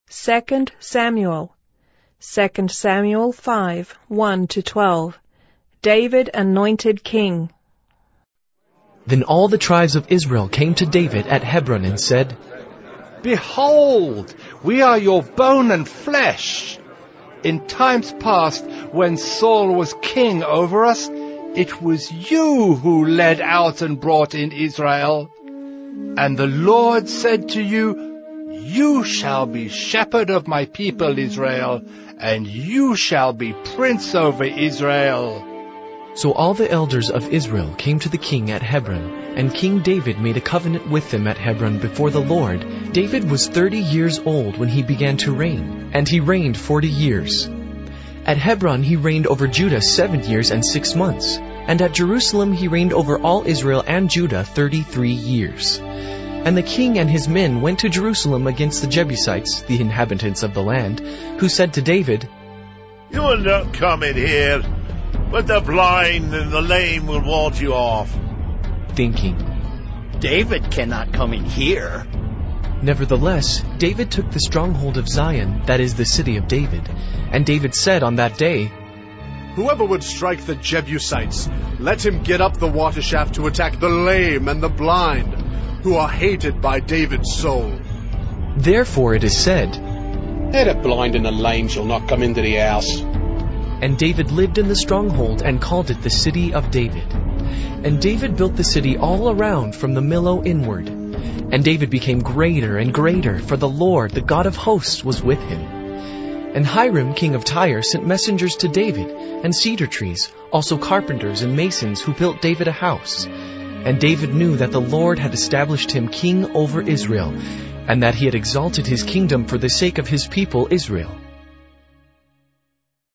2 Samuel. 2 Samuel 5, 1-12. David anointed king. Then all the tribes of Israel came to David at Hebron and said, Behold, we are your bone and flesh. In times past, when Saul was king over us, it was you who led out and brought in Israel. And the Lord said to you, You shall be shepherd of my people Israel, and you shall be prince over Israel. So all the elders of Israel came to the king at Hebron, and King David made a covenant with them at Hebron before the Lord. David was 30 years old when he began to reign, and he reigned 40 years. At Hebron he reigned over Judah 7 years and 6 months, and at Jerusalem he reigned over all Israel and Judah 33 years. And the king and his men went to Jerusalem against the Jebusites, the inhabitants of the land, who said to David, You will not come in here, but the blind and the lame will ward you off. Thinking, David cannot come in here. Nevertheless, David took the stronghold of Zion, that is the city of David. And David said on that day, Whoever would strike the Jebusites, let him get up the water shaft to attack the lame and the blind, who are hated by David's soul. Therefore it is said, The blind and the lame shall not come into the house. And David lived in the stronghold and called it the city of David. And David built the city all around from the Millo inward. And David became greater and greater, for the Lord, the God of hosts, was with him. And Hiram, king of Tyre, sent messengers to David, and cedar trees, also carpenters and masons who built David a house. And David knew that the Lord had established him king over Israel, and that he had exalted his kingdom for the sake of his people Israel.